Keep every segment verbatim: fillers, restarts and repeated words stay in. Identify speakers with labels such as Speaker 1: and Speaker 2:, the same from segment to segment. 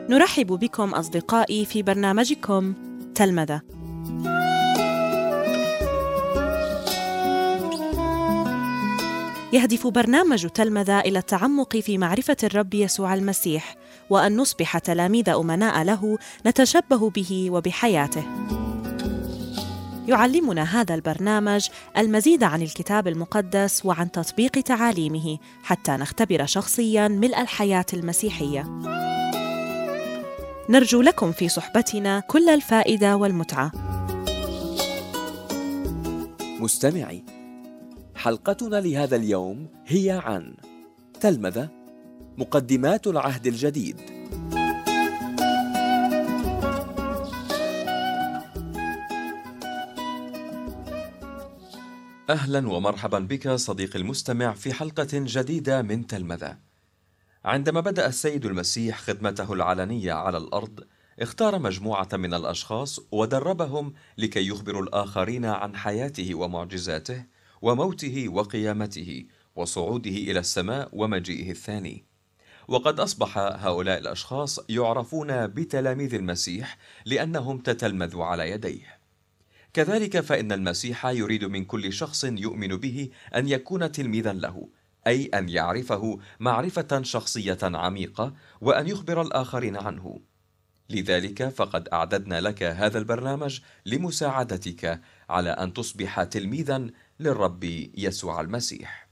Speaker 1: نرحب بكم أصدقائي في برنامجكم تلمذة. يهدف برنامج تلمذة إلى التعمق في معرفة الرب يسوع المسيح، وأن نصبح تلاميذ أمناء له نتشبه به وبحياته. يعلمنا هذا البرنامج المزيد عن الكتاب المقدس وعن تطبيق تعاليمه حتى نختبر شخصياً ملء الحياة المسيحية. نرجو لكم في صحبتنا كل الفائدة والمتعة.
Speaker 2: مستمعي، حلقتنا لهذا اليوم هي عن تلمذة، مقدمات العهد الجديد. أهلا ومرحبا بك صديقي المستمع في حلقة جديدة من تلمذة. عندما بدأ السيد المسيح خدمته العلنية على الأرض، اختار مجموعة من الأشخاص ودربهم لكي يخبروا الآخرين عن حياته ومعجزاته وموته وقيامته وصعوده إلى السماء ومجيئه الثاني. وقد أصبح هؤلاء الأشخاص يعرفون بتلاميذ المسيح لأنهم تتلمذوا على يديه. كذلك فإن المسيح يريد من كل شخص يؤمن به أن يكون تلميذا له، أي أن يعرفه معرفة شخصية عميقة وأن يخبر الآخرين عنه. لذلك فقد أعددنا لك هذا البرنامج لمساعدتك على أن تصبح تلميذا للرب يسوع المسيح.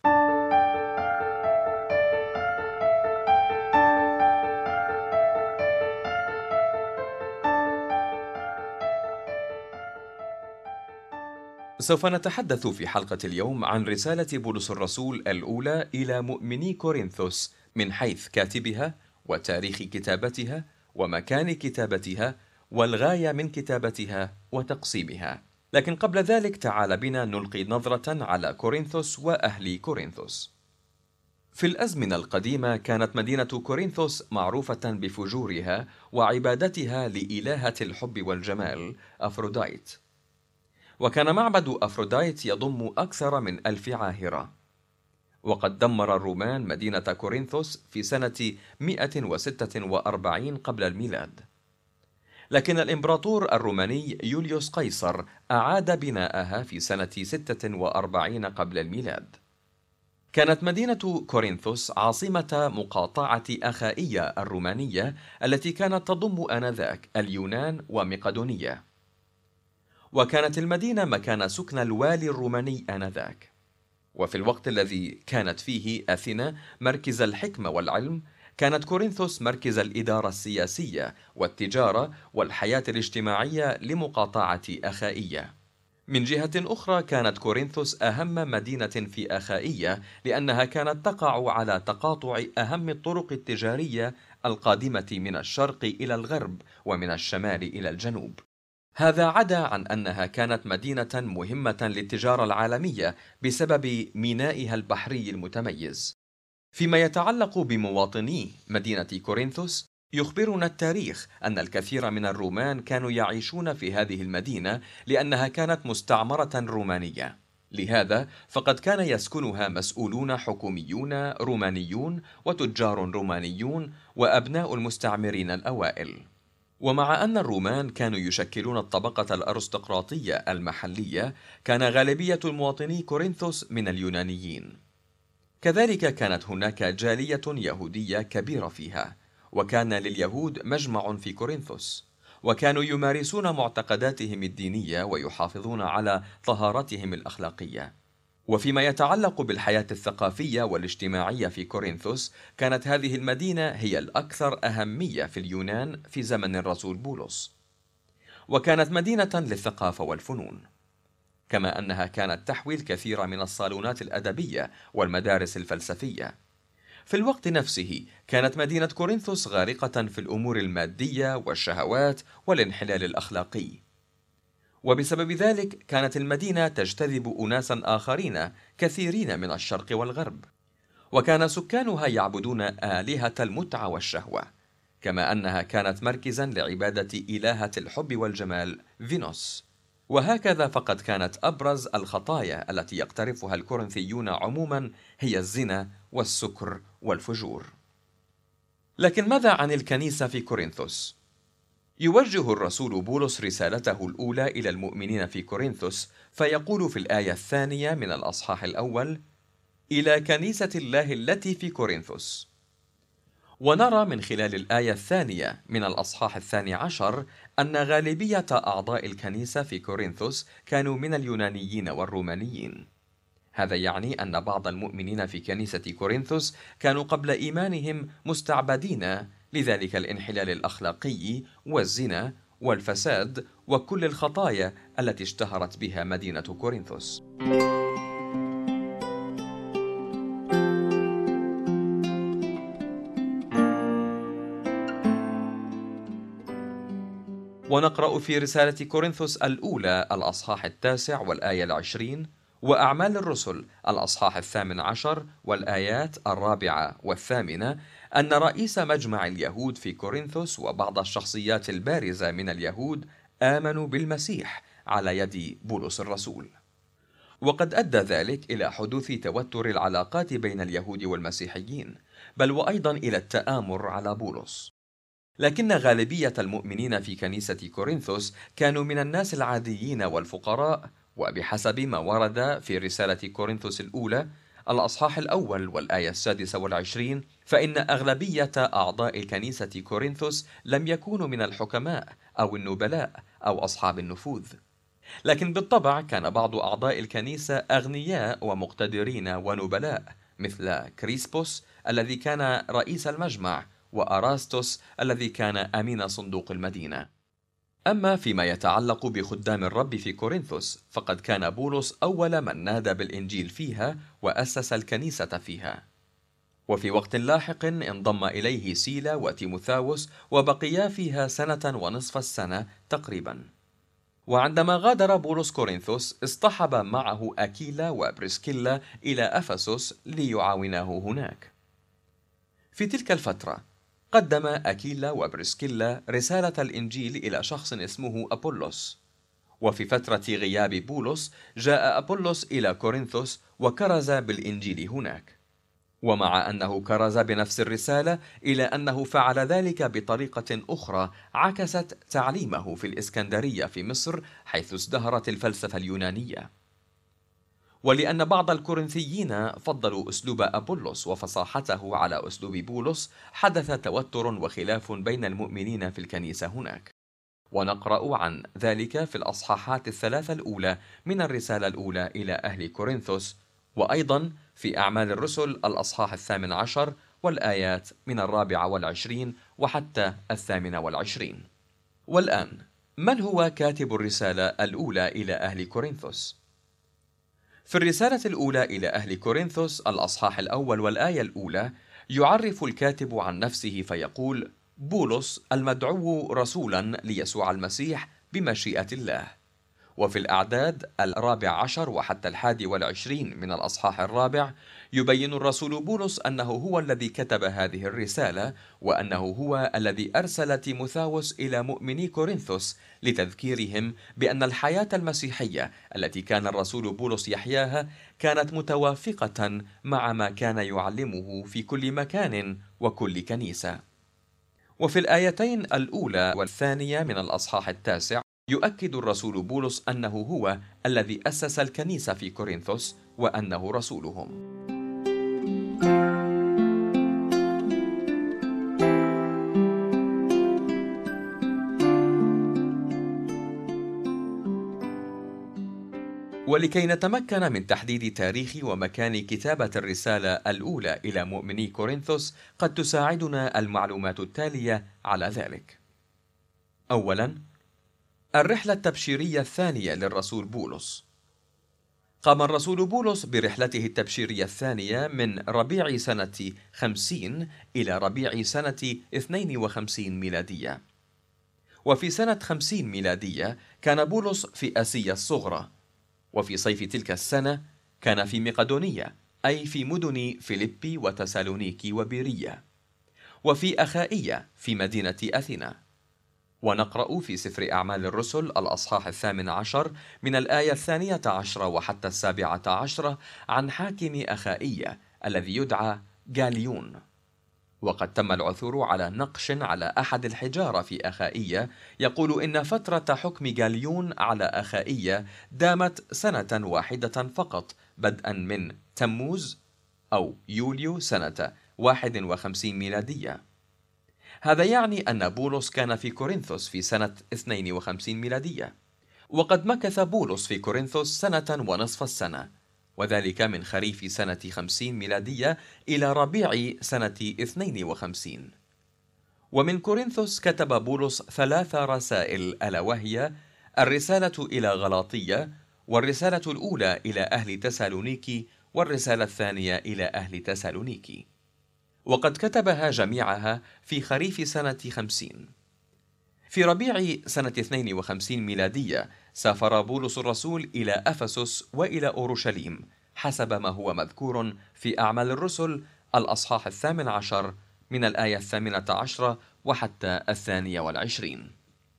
Speaker 2: سوف نتحدث في حلقة اليوم عن رسالة بولس الرسول الأولى إلى مؤمني كورنثوس من حيث كاتبها وتاريخ كتابتها ومكان كتابتها والغاية من كتابتها وتقسيمها. لكن قبل ذلك تعال بنا نلقي نظرة على كورنثوس وأهل كورنثوس. في الأزمنة القديمة كانت مدينة كورنثوس معروفة بفجورها وعبادتها لإلهة الحب والجمال أفروديت. وكان معبد أفروديت يضم أكثر من ألف عاهرة. وقد دمر الرومان مدينة كورنثوس في سنة مئة وستة وأربعين قبل الميلاد. لكن الإمبراطور الروماني يوليوس قيصر أعاد بناءها في سنة ستة وأربعين قبل الميلاد. كانت مدينة كورنثوس عاصمة مقاطعة أخائية الرومانية التي كانت تضم آنذاك اليونان ومقدونية. وكانت المدينة مكان سكن الوالي الروماني آنذاك. وفي الوقت الذي كانت فيه أثينا مركز الحكمة والعلم، كانت كورنثوس مركز الإدارة السياسية والتجارة والحياة الاجتماعية لمقاطعة أخائية. من جهة أخرى كانت كورنثوس أهم مدينة في أخائية لأنها كانت تقع على تقاطع أهم الطرق التجارية القادمة من الشرق إلى الغرب ومن الشمال إلى الجنوب. هذا عدا عن أنها كانت مدينة مهمة للتجارة العالمية بسبب مينائها البحري المتميز. فيما يتعلق بمواطني مدينة كورنثوس، يخبرنا التاريخ أن الكثير من الرومان كانوا يعيشون في هذه المدينة لأنها كانت مستعمرة رومانية. لهذا فقد كان يسكنها مسؤولون حكوميون رومانيون وتجار رومانيون وأبناء المستعمرين الأوائل. ومع أن الرومان كانوا يشكلون الطبقة الأرستقراطية المحلية، كان غالبية المواطني كورنثوس من اليونانيين. كذلك كانت هناك جالية يهودية كبيرة فيها، وكان لليهود مجمع في كورنثوس، وكانوا يمارسون معتقداتهم الدينية ويحافظون على طهارتهم الأخلاقية. وفيما يتعلق بالحياة الثقافية والاجتماعية في كورنثوس، كانت هذه المدينة هي الأكثر أهمية في اليونان في زمن الرسول بولس، وكانت مدينة للثقافة والفنون، كما أنها كانت تحوي الكثير من الصالونات الأدبية والمدارس الفلسفية. في الوقت نفسه كانت مدينة كورنثوس غارقة في الأمور المادية والشهوات والانحلال الأخلاقي، وبسبب ذلك كانت المدينة تجتذب أناسا آخرين كثيرين من الشرق والغرب. وكان سكانها يعبدون آلهة المتعة والشهوة، كما أنها كانت مركزا لعبادة إلهة الحب والجمال فينوس. وهكذا فقد كانت أبرز الخطايا التي يقترفها الكورنثيون عموما هي الزنا والسكر والفجور. لكن ماذا عن الكنيسة في كورنثوس؟ يوجه الرسول بولس رسالته الأولى إلى المؤمنين في كورنثوس، فيقول في الآية الثانية من الأصحاح الأول: إلى كنيسة الله التي في كورنثوس. ونرى من خلال الآية الثانية من الأصحاح الثاني عشر أن غالبية أعضاء الكنيسة في كورنثوس كانوا من اليونانيين والرومانيين. هذا يعني أن بعض المؤمنين في كنيسة كورنثوس كانوا قبل إيمانهم مستعبدين لذلك الانحلال الأخلاقي والزنا والفساد وكل الخطايا التي اشتهرت بها مدينة كورنثوس. ونقرأ في رسالة كورنثوس الأولى الأصحاح التاسع والآية العشرين، وأعمال الرسل الأصحاح الثامن عشر والآيات الرابعة والثامنة، أن رئيس مجمع اليهود في كورنثوس وبعض الشخصيات البارزة من اليهود آمنوا بالمسيح على يد بولس الرسول. وقد أدى ذلك إلى حدوث توتر العلاقات بين اليهود والمسيحيين، بل وأيضا إلى التآمر على بولس. لكن غالبية المؤمنين في كنيسة كورنثوس كانوا من الناس العاديين والفقراء، وبحسب ما ورد في رسالة كورنثوس الأولى الأصحاح الأول والآية السادسة والعشرين، فإن أغلبية أعضاء الكنيسة كورنثوس لم يكونوا من الحكماء أو النبلاء أو أصحاب النفوذ. لكن بالطبع كان بعض أعضاء الكنيسة أغنياء ومقتدرين ونبلاء، مثل كريسبوس الذي كان رئيس المجمع، وأراستوس الذي كان أمين صندوق المدينة. أما فيما يتعلق بخدام الرب في كورنثوس، فقد كان بولس أول من نادى بالإنجيل فيها وأسس الكنيسة فيها. وفي وقت لاحق انضم إليه سيلا وتيموثاوس، وبقيا فيها سنة ونصف السنة تقريبا. وعندما غادر بولس كورنثوس، اصطحب معه أكيلا وبريسكيلا إلى أفسس ليعاوناه هناك. في تلك الفترة قدم أكيلا وبريسكيلا رسالة الإنجيل إلى شخص اسمه أبولس. وفي فترة غياب بولس جاء أبولس إلى كورنثوس وكرز بالإنجيل هناك. ومع أنه كرز بنفس الرسالة، إلا أنه فعل ذلك بطريقة أخرى عكست تعليمه في الإسكندرية في مصر، حيث ازدهرت الفلسفة اليونانية. ولأن بعض الكورنثيين فضلوا أسلوب أبولس وفصاحته على أسلوب بولس، حدث توتر وخلاف بين المؤمنين في الكنيسة هناك. ونقرأ عن ذلك في الأصحاحات الثلاثة الأولى من الرسالة الأولى إلى أهل كورنثوس، وأيضا في أعمال الرسل الأصحاح الثامن عشر والآيات من الرابعة والعشرين وحتى الثامنة والعشرين. والآن، من هو كاتب الرسالة الأولى إلى أهل كورنثوس؟ في الرسالة الأولى إلى أهل كورنثوس الأصحاح الأول والآية الأولى، يعرف الكاتب عن نفسه فيقول: بولس المدعو رسولا ليسوع المسيح بمشيئة الله. وفي الأعداد الرابع عشر وحتى الحادي والعشرين من الأصحاح الرابع، يبين الرسول بولس أنه هو الذي كتب هذه الرسالة، وأنه هو الذي أرسل تيموثاوس إلى مؤمني كورنثوس لتذكيرهم بأن الحياة المسيحية التي كان الرسول بولس يحياها كانت متوافقة مع ما كان يعلمه في كل مكان وكل كنيسة. وفي الآيتين الأولى والثانية من الأصحاح التاسع، يؤكد الرسول بولس أنه هو الذي أسس الكنيسة في كورنثوس وأنه رسولهم. ولكي نتمكن من تحديد تاريخ ومكان كتابة الرسالة الأولى إلى مؤمني كورنثوس، قد تساعدنا المعلومات التالية على ذلك. أولاً، الرحلة التبشيرية الثانية للرسول بولس. قام الرسول بولس برحلته التبشيرية الثانية من ربيع سنة خمسين إلى ربيع سنة اثنين وخمسين ميلادية. وفي سنة خمسين ميلادية كان بولس في آسيا الصغرى، وفي صيف تلك السنة كان في مقدونية، أي في مدن فيليبي وتسالونيكي وبيرية، وفي أخائية في مدينة أثينا. ونقرأ في سفر أعمال الرسل الأصحاح الثامن عشر من الآية الثانية عشرة وحتى السابعة عشرة عن حاكم أخائية الذي يدعى غاليون. وقد تم العثور على نقش على أحد الحجارة في أخائية يقول إن فترة حكم جاليون على أخائية دامت سنة واحدة فقط، بدءا من تموز أو يوليو سنة واحد وخمسين ميلادية. هذا يعني أن بولس كان في كورنثوس في سنة اثنين وخمسين ميلادية، وقد مكث بولس في كورنثوس سنة ونصف السنة، وذلك من خريف سنة خمسين ميلادية إلى ربيع سنة اثنين وخمسين. ومن كورنثوس كتب بولس ثلاث رسائل، ألا وهي الرسالة إلى غلاطية، والرسالة الأولى إلى أهل تسالونيكي، والرسالة الثانية إلى أهل تسالونيكي، وقد كتبها جميعها في خريف سنة خمسين. في ربيع سنة اثنين وخمسين ميلادية سافر بولس الرسول إلى أفسس وإلى أورشليم حسب ما هو مذكور في أعمال الرسل الأصحاح الثامن عشر من الآية الثامنة عشرة وحتى الثانية والعشرين.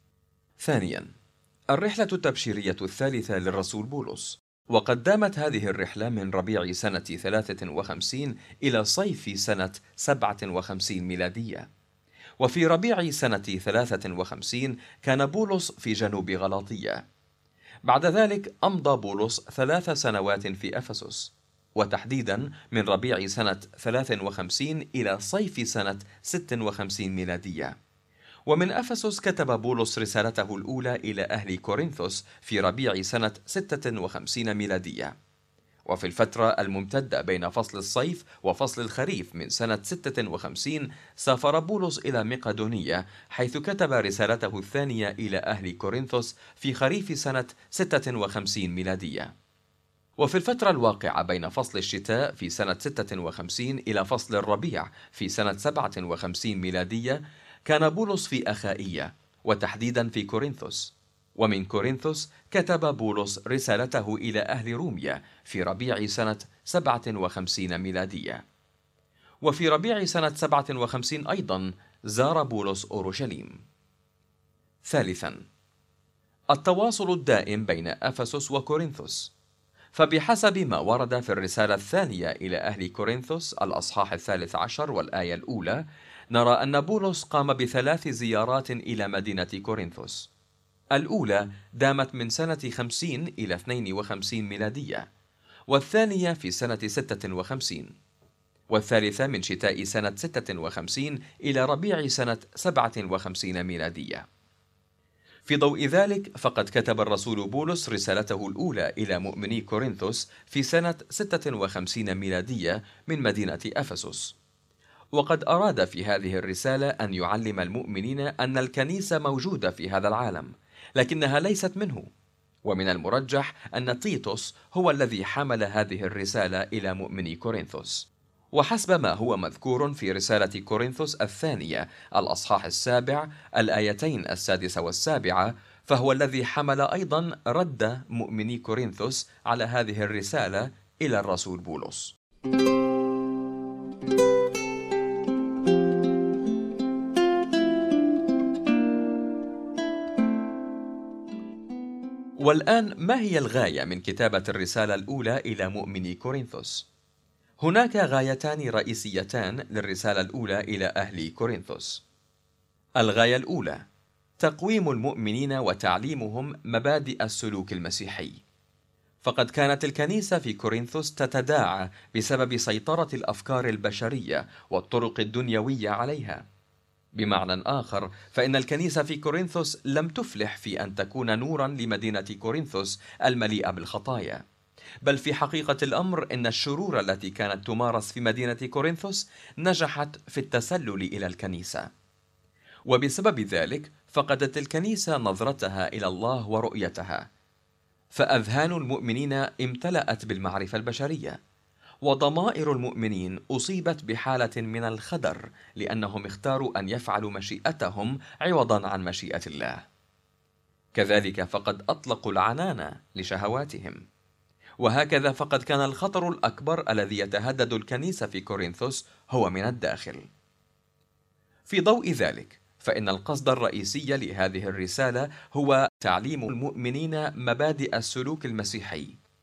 Speaker 2: ثانيا، الرحلة التبشيرية الثالثة للرسول بولس، وقد دامت هذه الرحلة من ربيع سنة ثلاثة وخمسين إلى صيف سنة سبعة وخمسين ميلادية. وفي ربيع سنة ثلاثة وخمسين كان بولس في جنوب غلاطية. بعد ذلك أمضى بولس ثلاث سنوات في أفسس، وتحديدا من ربيع سنة ثلاث وخمسين إلى صيف سنة ست وخمسين ميلادية. ومن أفسس كتب بولس رسالته الأولى إلى أهل كورنثوس في ربيع سنة ستة وخمسين ميلادية. وفي الفترة الممتدة بين فصل الصيف وفصل الخريف من سنة ستة وخمسين سافر بولس إلى مقدونية، حيث كتب رسالته الثانية إلى أهل كورنثوس في خريف سنة ستة وخمسين ميلادية. وفي الفترة الواقعة بين فصل الشتاء في سنة ستة وخمسين إلى فصل الربيع في سنة سبعة وخمسين ميلادية كان بولس في أخائية، وتحديدا في كورنثوس. ومن كورنثوس كتب بولس رسالته إلى أهل روميا في ربيع سنة سبعة وخمسين ميلادية. وفي ربيع سنة سبعة وخمسين أيضا زار بولس أورشليم. ثالثا، التواصل الدائم بين أفسس وكورنثوس، فبحسب ما ورد في الرسالة الثانية إلى أهل كورنثوس الأصحاح الثالث عشر والآية الأولى، نرى أن بولس قام بثلاث زيارات إلى مدينة كورنثوس. الأولى دامت من سنة خمسين إلى اثنين وخمسين ميلادية، والثانية في سنة ستة وخمسين، والثالثة من شتاء سنة ستة وخمسين إلى ربيع سنة سبعة وخمسين ميلادية. في ضوء ذلك فقد كتب الرسول بولس رسالته الأولى إلى مؤمني كورنثوس في سنة ستة وخمسين ميلادية من مدينة أفسس، وقد أراد في هذه الرسالة أن يعلم المؤمنين أن الكنيسة موجودة في هذا العالم لكنها ليست منه، ومن المرجح أن تيتوس هو الذي حمل هذه الرسالة إلى مؤمني كورنثوس. وحسب ما هو مذكور في رسالة كورنثوس الثانية الأصحاح السابع الآيتين السادسة والسابعة، فهو الذي حمل أيضا رد مؤمني كورنثوس على هذه الرسالة إلى الرسول بولس. والآن، ما هي الغاية من كتابة الرسالة الأولى إلى مؤمني كورنثوس؟ هناك غايتان رئيسيتان للرسالة الأولى إلى أهل كورنثوس. الغاية الأولى تقويم المؤمنين وتعليمهم مبادئ السلوك المسيحي، فقد كانت الكنيسة في كورنثوس تتداعى بسبب سيطرة الأفكار البشرية والطرق الدنيوية عليها. بمعنى آخر، فإن الكنيسة في كورنثوس لم تفلح في أن تكون نورا لمدينة كورنثوس المليئة بالخطايا، بل في حقيقة الأمر إن الشرور التي كانت تمارس في مدينة كورنثوس نجحت في التسلل إلى الكنيسة، وبسبب ذلك فقدت الكنيسة نظرتها إلى الله ورؤيتها، فأذهان المؤمنين امتلأت بالمعرفة البشرية، وضمائر المؤمنين أصيبت بحالة من الخدر لأنهم اختاروا أن يفعلوا مشيئتهم عوضا عن مشيئة الله. كذلك فقد أطلقوا العنان لشهواتهم. وهكذا فقد كان الخطر الأكبر الذي يتهدد الكنيسة في كورنثوس هو من الداخل. في ضوء ذلك، فإن القصد الرئيسي لهذه الرسالة هو تعليم المؤمنين مبادئ السلوك المسيحي،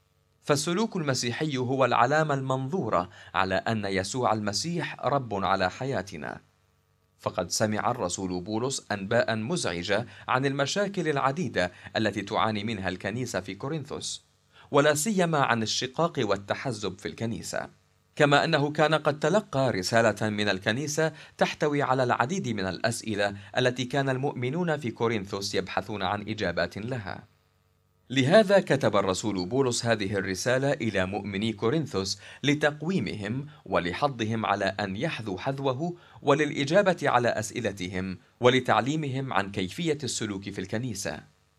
Speaker 2: فالسلوك المسيحي هو العلامة المنظورة على أن يسوع المسيح رب على حياتنا. فقد سمع الرسول بولس أنباء مزعجة عن المشاكل العديدة التي تعاني منها الكنيسة في كورنثوس، ولا سيما عن الشقاق والتحزب في الكنيسة، كما أنه كان قد تلقى رسالة من الكنيسة تحتوي على العديد من الأسئلة التي كان المؤمنون في كورنثوس يبحثون عن إجابات لها. لهذا كتب الرسول بولس هذه الرسالة إلى مؤمني كورنثوس لتقويمهم ولحضهم على أن يحذوا حذوه، وللإجابة على أسئلتهم، ولتعليمهم عن كيفية السلوك في الكنيسة.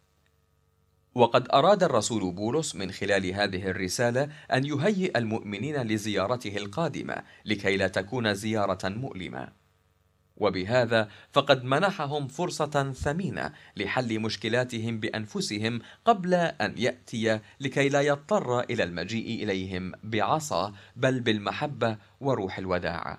Speaker 2: وقد أراد الرسول بولس من خلال هذه الرسالة أن يهيئ المؤمنين لزيارته القادمة لكي لا تكون زيارة مؤلمة، وبهذا فقد منحهم فرصة ثمينة لحل مشكلاتهم بأنفسهم قبل أن يأتي، لكي لا يضطر إلى المجيء إليهم بعصا، بل بالمحبة وروح الوداعة.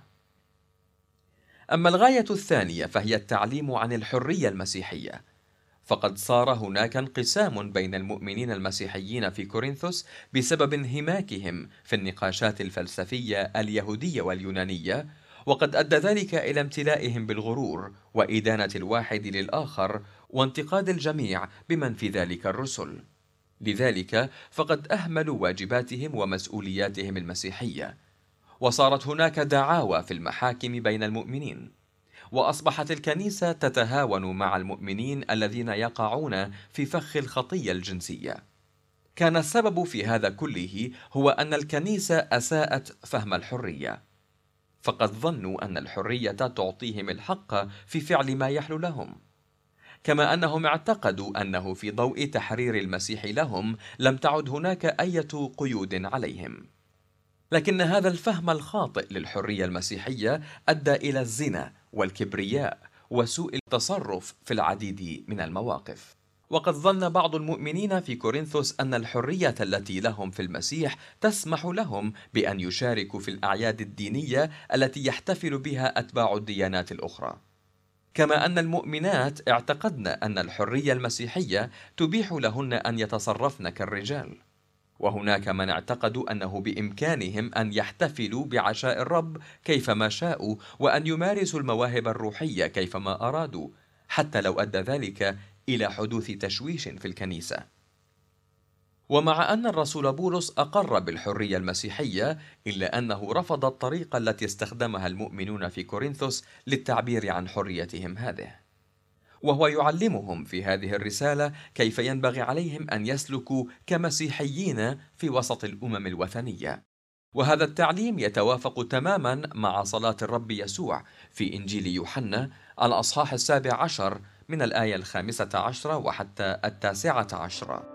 Speaker 2: أما الغاية الثانية فهي التعليم عن الحرية المسيحية، فقد صار هناك انقسام بين المؤمنين المسيحيين في كورنثوس بسبب انهماكهم في النقاشات الفلسفية اليهودية واليونانية، وقد أدى ذلك إلى امتلائهم بالغرور وإدانة الواحد للآخر وانتقاد الجميع بمن في ذلك الرسل. لذلك فقد أهملوا واجباتهم ومسؤولياتهم المسيحية، وصارت هناك دعاوى في المحاكم بين المؤمنين، وأصبحت الكنيسة تتهاون مع المؤمنين الذين يقعون في فخ الخطية الجنسية. كان السبب في هذا كله هو أن الكنيسة أساءت فهم الحرية، فقد ظنوا أن الحرية تعطيهم الحق في فعل ما يحلو لهم، كما أنهم اعتقدوا أنه في ضوء تحرير المسيح لهم لم تعد هناك أي قيود عليهم. لكن هذا الفهم الخاطئ للحرية المسيحية أدى إلى الزنا والكبرياء وسوء التصرف في العديد من المواقف. وقد ظن بعض المؤمنين في كورنثوس أن الحرية التي لهم في المسيح تسمح لهم بأن يشاركوا في الأعياد الدينية التي يحتفل بها أتباع الديانات الأخرى، كما أن المؤمنات اعتقدن أن الحرية المسيحية تبيح لهن أن يتصرفن كالرجال. وهناك من اعتقدوا أنه بإمكانهم أن يحتفلوا بعشاء الرب كيفما شاءوا، وأن يمارسوا المواهب الروحية كيفما أرادوا، حتى لو أدى ذلك إلى حدوث تشويش في الكنيسة. ومع أن الرسول بولس أقر بالحرية المسيحية، إلا أنه رفض الطريقة التي استخدمها المؤمنون في كورنثوس للتعبير عن حريتهم هذه، وهو يعلمهم في هذه الرسالة كيف ينبغي عليهم أن يسلكوا كمسيحيين في وسط الأمم الوثنية. وهذا التعليم يتوافق تماما مع صلاة الرب يسوع في إنجيل يوحنا الأصحاح السابع عشر من الآية الخامسة عشرة وحتى التاسعة عشرة.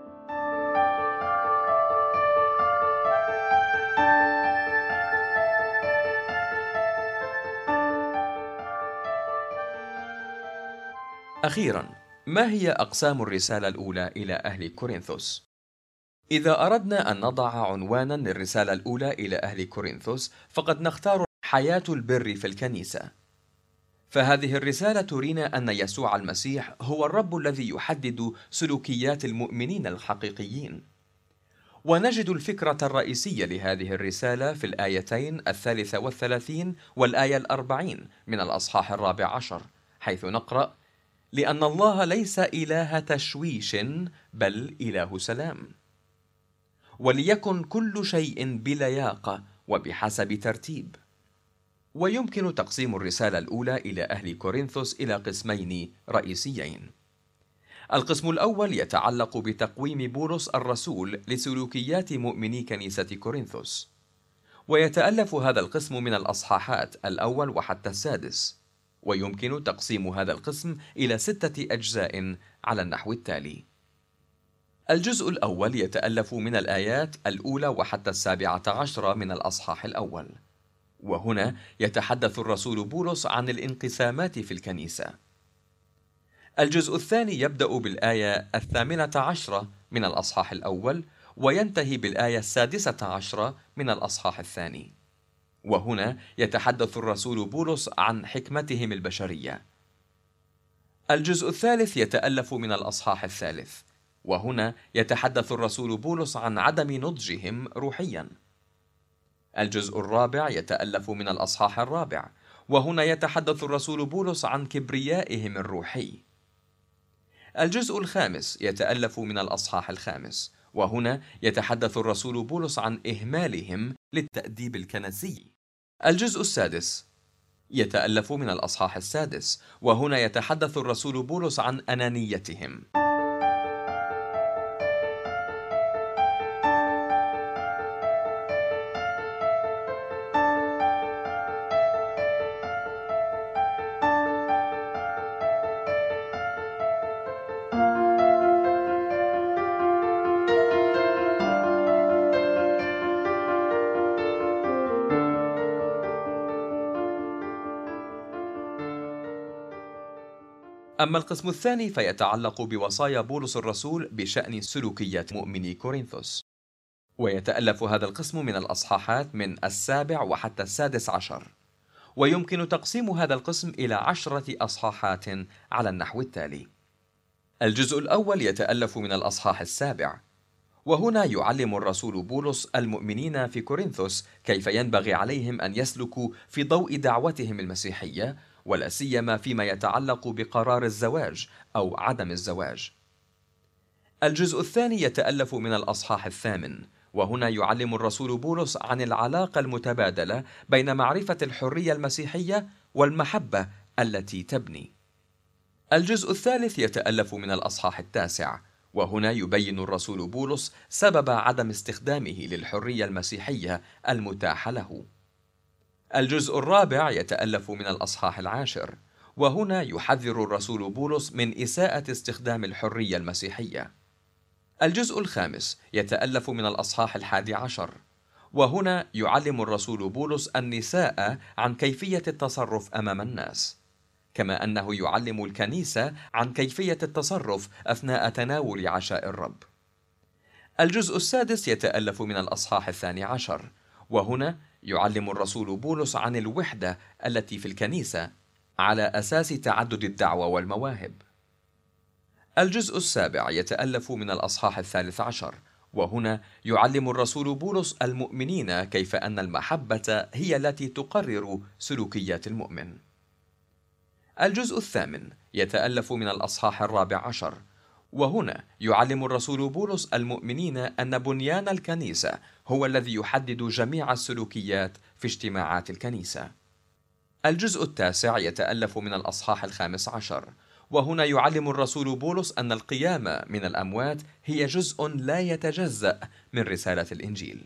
Speaker 2: أخيرا، ما هي أقسام الرسالة الأولى إلى أهل كورنثوس؟ إذا أردنا أن نضع عنوانا للرسالة الأولى إلى أهل كورنثوس فقد نختار حياة البر في الكنيسة. فهذه الرسالة ترينا أن يسوع المسيح هو الرب الذي يحدد سلوكيات المؤمنين الحقيقيين. ونجد الفكرة الرئيسية لهذه الرسالة في الآيتين الثالثة والثلاثين والآية الأربعين من الأصحاح الرابع عشر، حيث نقرأ: لأن الله ليس إله تشويش بل إله سلام، وليكن كل شيء بلياقة وبحسب ترتيب. ويمكن تقسيم الرسالة الأولى إلى أهل كورنثوس إلى قسمين رئيسيين. القسم الأول يتعلق بتقويم بولس الرسول لسلوكيات مؤمني كنيسة كورنثوس، ويتألف هذا القسم من الأصحاحات الأول وحتى السادس، ويمكن تقسيم هذا القسم إلى ستة أجزاء على النحو التالي: الجزء الأول يتألف من الآيات الأولى وحتى السابعة عشرة من الأصحاح الأول، وهنا يتحدث الرسول بولس عن الانقسامات في الكنيسة. الجزء الثاني يبدأ بالآية الثامنة عشرة من الأصحاح الأول وينتهي بالآية السادسة عشرة من الأصحاح الثاني، وهنا يتحدث الرسول بولس عن حكمتهم البشرية. الجزء الثالث يتألف من الأصحاح الثالث وهنا يتحدث الرسول بولس عن عدم نضجهم روحيا. الجزء الرابع يتألف من الأصحاح الرابع، وهنا يتحدث الرسول بولس عن كبريائهم الروحي. الجزء الخامس يتألف من الأصحاح الخامس، وهنا يتحدث الرسول بولس عن إهمالهم للتأديب الكنسي. الجزء السادس يتألف من الأصحاح السادس، وهنا يتحدث الرسول بولس عن أنانيتهم. أما القسم الثاني فيتعلق بوصايا بولس الرسول بشأن سلوكيات مؤمني كورنثوس، ويتألف هذا القسم من الأصحاحات من السابع وحتى السادس عشر، ويمكن تقسيم هذا القسم إلى عشرة أصحاحات على النحو التالي. الجزء الأول يتألف من الأصحاح السابع، وهنا يعلم الرسول بولس المؤمنين في كورنثوس كيف ينبغي عليهم أن يسلكوا في ضوء دعوتهم المسيحية، ولا سيما فيما يتعلق بقرار الزواج أو عدم الزواج. الجزء الثاني يتألف من الأصحاح الثامن، وهنا يعلم الرسول بولس عن العلاقة المتبادلة بين معرفة الحرية المسيحية والمحبة التي تبني. الجزء الثالث يتألف من الأصحاح التاسع، وهنا يبين الرسول بولس سبب عدم استخدامه للحرية المسيحية المتاحة له. الجزء الرابع يتألف من الأصحاح العاشر، وهنا يحذر الرسول بولس من إساءة استخدام الحرية المسيحية. الجزء الخامس يتألف من الأصحاح الحادي عشر، وهنا يعلم الرسول بولس النساء عن كيفية التصرف أمام الناس، كما أنه يعلم الكنيسة عن كيفية التصرف أثناء تناول عشاء الرب. الجزء السادس يتألف من الأصحاح الثاني عشر، وهنا يعلم الرسول بولس عن الوحدة التي في الكنيسة على أساس تعدد الدعوة والمواهب. الجزء السابع يتألف من الأصحاح الثالث عشر، وهنا يعلم الرسول بولس المؤمنين كيف أن المحبة هي التي تقرر سلوكيات المؤمن. الجزء الثامن يتألف من الأصحاح الرابع عشر، وهنا يعلم الرسول بولس المؤمنين أن بنيان الكنيسة هو الذي يحدد جميع السلوكيات في اجتماعات الكنيسة. الجزء التاسع يتألف من الأصحاح الخامس عشر، وهنا يعلم الرسول بولس أن القيامة من الأموات هي جزء لا يتجزأ من رسالة الإنجيل.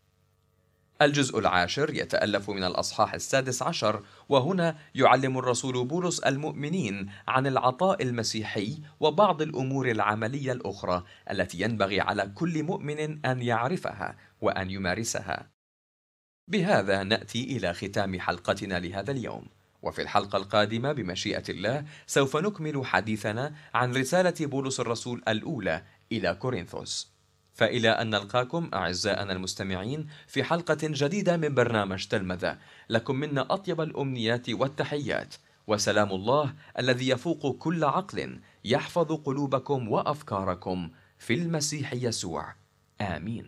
Speaker 2: الجزء العاشر يتألف من الأصحاح السادس عشر، وهنا يعلم الرسول بولس المؤمنين عن العطاء المسيحي وبعض الأمور العملية الأخرى التي ينبغي على كل مؤمن أن يعرفها وأن يمارسها. بهذا نأتي إلى ختام حلقتنا لهذا اليوم، وفي الحلقة القادمة بمشيئة الله سوف نكمل حديثنا عن رسالة بولس الرسول الأولى إلى كورنثوس. فإلى أن نلقاكم أعزائنا المستمعين في حلقة جديدة من برنامج تلمذة، لكم منا أطيب الأمنيات والتحيات، وسلام الله الذي يفوق كل عقل يحفظ قلوبكم وأفكاركم في المسيح يسوع. آمين.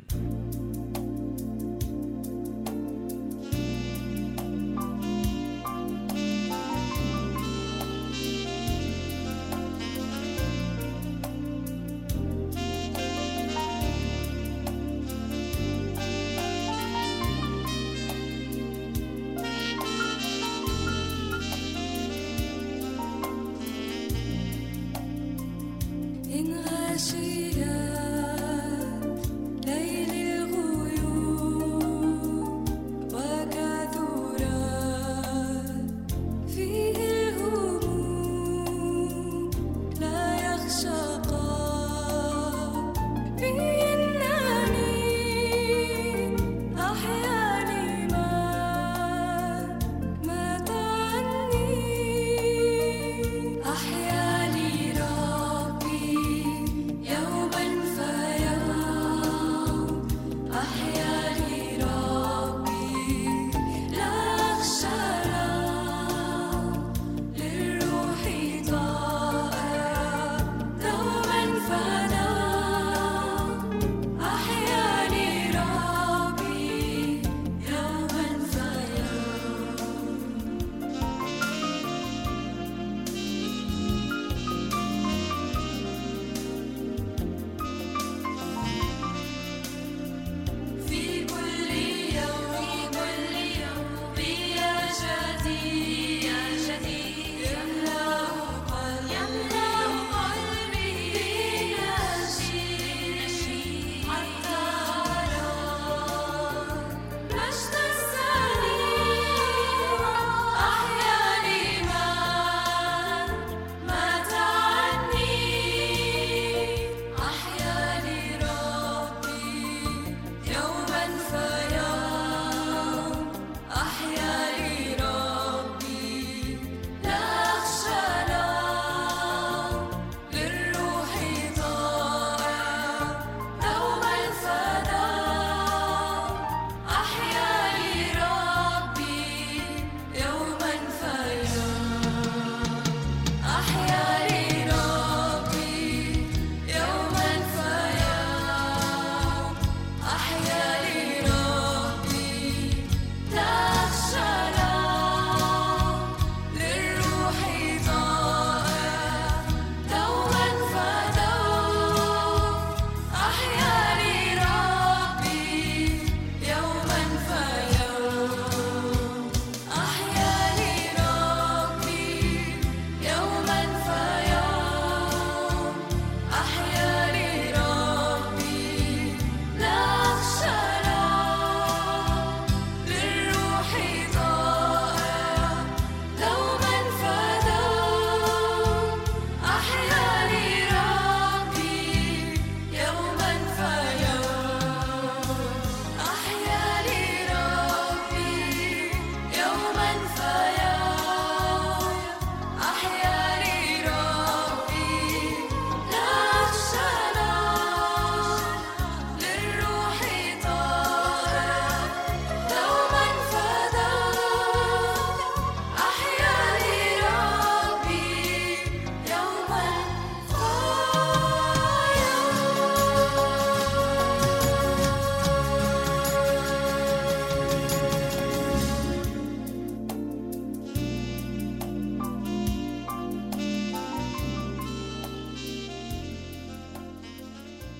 Speaker 3: إن غشيت ليل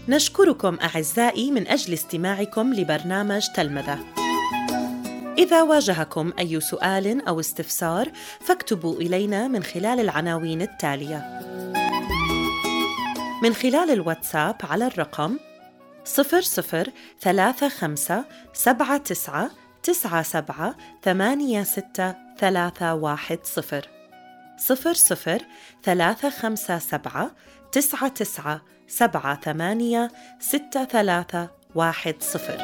Speaker 1: نشكركم أعزائي من أجل استماعكم لبرنامج تلمذة. إذا واجهكم أي سؤال أو استفسار فاكتبوا إلينا من خلال العناوين التالية: من خلال الواتساب على الرقم صفر صفر ثلاثة خمسة سبعة تسعة تسعة سبعة ثمانية ستة ثلاثة واحد صفر صفر صفر ثلاثة خمسة سبعة تسعة تسعة سبعة ثمانية ستة ثلاثة واحد صفر.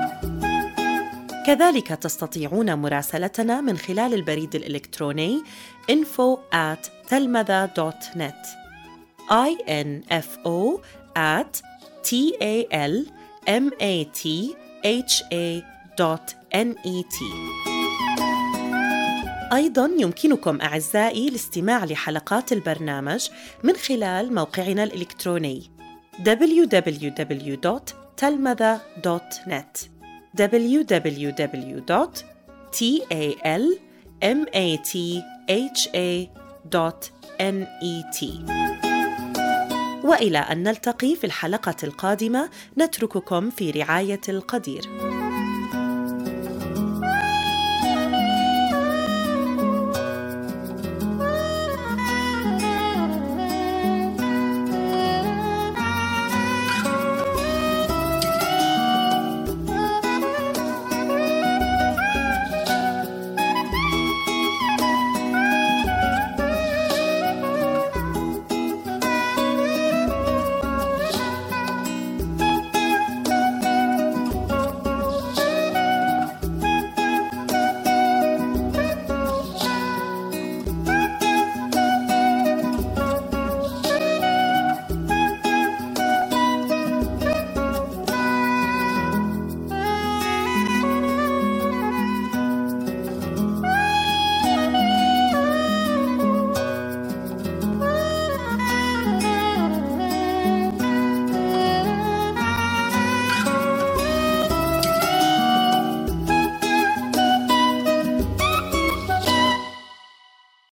Speaker 1: كذلك تستطيعون مراسلتنا من خلال البريد الإلكتروني info at telmatha dot net info at talmatha dot net. أيضاً يمكنكم أعزائي الاستماع لحلقات البرنامج من خلال موقعنا الإلكتروني دبليو دبليو دبليو دوت telmatha دوت net دبليو دبليو دبليو دوت talmatha دوت net. وإلى أن نلتقي في الحلقة القادمة نترككم في رعاية القدير.